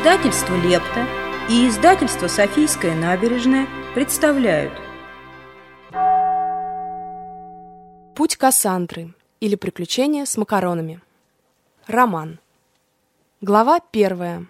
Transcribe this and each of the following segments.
Издательство «Лепта» и издательство «Софийская набережная» представляют Путь Кассандры или Приключения с макаронами. Роман. Глава 1.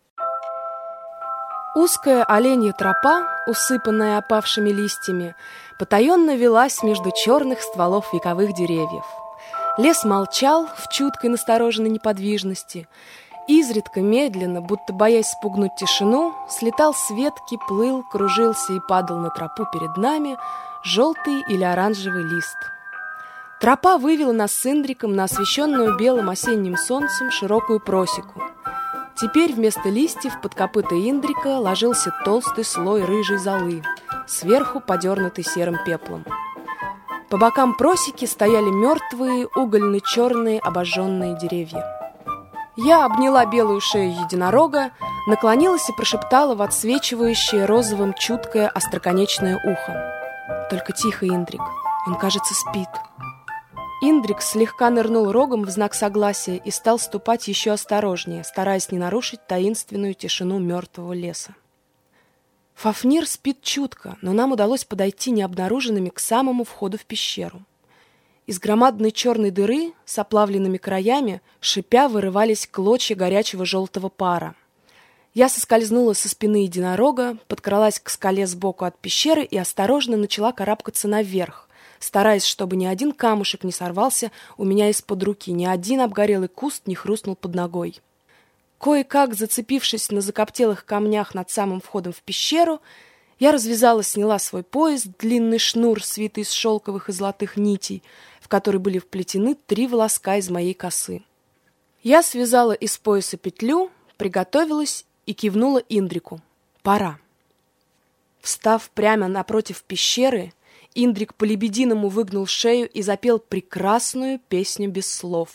Узкая оленья тропа, усыпанная опавшими листьями, потаенно велась между черных стволов вековых деревьев. Лес молчал в чуткой настороженной неподвижности. Изредка, медленно, будто боясь спугнуть тишину, слетал с ветки, плыл, кружился и падал на тропу перед нами желтый или оранжевый лист. Тропа вывела нас с Индриком на освещенную белым осенним солнцем широкую просеку. Теперь вместо листьев под копыта Индрика ложился толстый слой рыжей золы, сверху подернутый серым пеплом. По бокам просеки стояли мертвые, угольно-черные обожженные деревья. Я обняла белую шею единорога, наклонилась и прошептала в отсвечивающее розовым чуткое остроконечное ухо. «Только тихо, Индрик, он, кажется, спит». Индрик слегка нырнул рогом в знак согласия и стал ступать еще осторожнее, стараясь не нарушить таинственную тишину мертвого леса. Фафнир спит чутко, но нам удалось подойти необнаруженными к самому входу в пещеру. Из громадной черной дыры с оплавленными краями, шипя, вырывались клочья горячего желтого пара. Я соскользнула со спины единорога, подкралась к скале сбоку от пещеры и осторожно начала карабкаться наверх, стараясь, чтобы ни один камушек не сорвался у меня из-под руки, ни один обгорелый куст не хрустнул под ногой. Кое-как, зацепившись на закоптелых камнях над самым входом в пещеру, я развязала, сняла свой пояс, длинный шнур, свитый из шелковых и золотых нитей, в который были вплетены 3 волоска из моей косы. Я связала из пояса петлю, приготовилась и кивнула Индрику. Пора. Встав прямо напротив пещеры, Индрик по-лебединому выгнул шею и запел прекрасную песню без слов.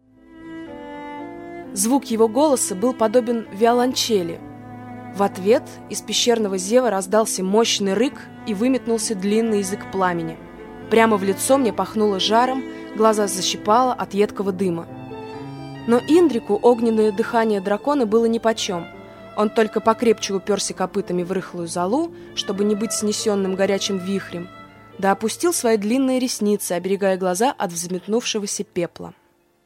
Звук его голоса был подобен виолончели. В ответ из пещерного зева раздался мощный рык и выметнулся длинный язык пламени. Прямо в лицо мне пахнуло жаром, глаза защипало от едкого дыма. Но Индрику огненное дыхание дракона было нипочем. Он только покрепче уперся копытами в рыхлую золу, чтобы не быть снесенным горячим вихрем, да опустил свои длинные ресницы, оберегая глаза от взметнувшегося пепла.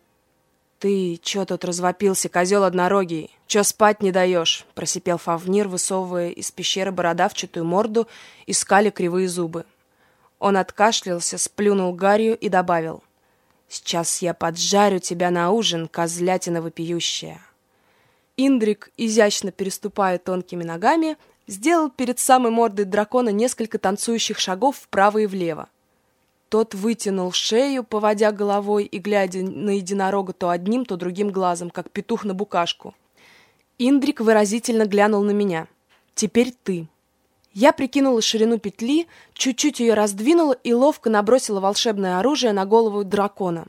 «Ты чё тут развопился, козел однорогий? Чё спать не даешь?» — просипел Фафнир, высовывая из пещеры бородавчатую морду и скаля кривые зубы. Он откашлялся, сплюнул гарью и добавил: «Сейчас я поджарю тебя на ужин, козлятина вопиющая». Индрик, изящно переступая тонкими ногами, сделал перед самой мордой дракона несколько танцующих шагов вправо и влево. Тот вытянул шею, поводя головой и глядя на единорога то одним, то другим глазом, как петух на букашку. Индрик выразительно глянул на меня. «Теперь ты». Я прикинула ширину петли, чуть-чуть ее раздвинула и ловко набросила волшебное оружие на голову дракона.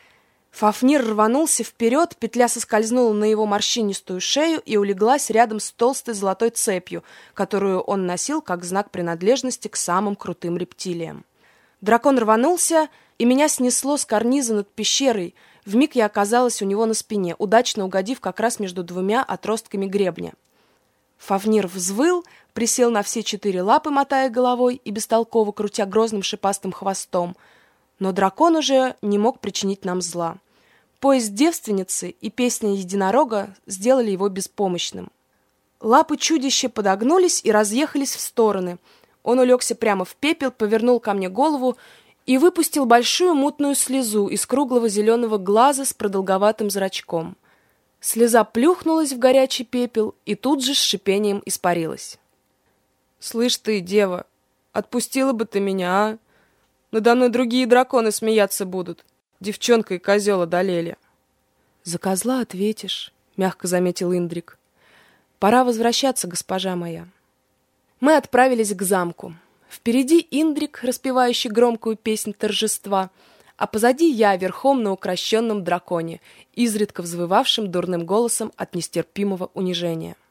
Фафнир рванулся вперед, петля соскользнула на его морщинистую шею и улеглась рядом с толстой золотой цепью, которую он носил как знак принадлежности к самым крутым рептилиям. Дракон рванулся, и меня снесло с карниза над пещерой. Вмиг я оказалась у него на спине, удачно угодив как раз между 2 отростками гребня. Фафнир взвыл, присел на все 4 лапы, мотая головой и бестолково крутя грозным шипастым хвостом. Но дракон уже не мог причинить нам зла. Пояс девственницы и песня единорога сделали его беспомощным. Лапы чудища подогнулись и разъехались в стороны. Он улегся прямо в пепел, повернул ко мне голову и выпустил большую мутную слезу из круглого зеленого глаза с продолговатым зрачком. Слеза плюхнулась в горячий пепел и тут же с шипением испарилась. «Слышь ты, дева, отпустила бы ты меня, а? Надо мной другие драконы смеяться будут. Девчонка и козел одолели». «За козла ответишь», — мягко заметил Индрик. «Пора возвращаться, госпожа моя». Мы отправились к замку. Впереди Индрик, распевающий громкую песнь торжества, а позади я верхом на укращенном драконе, изредка взвывавшим дурным голосом от нестерпимого унижения.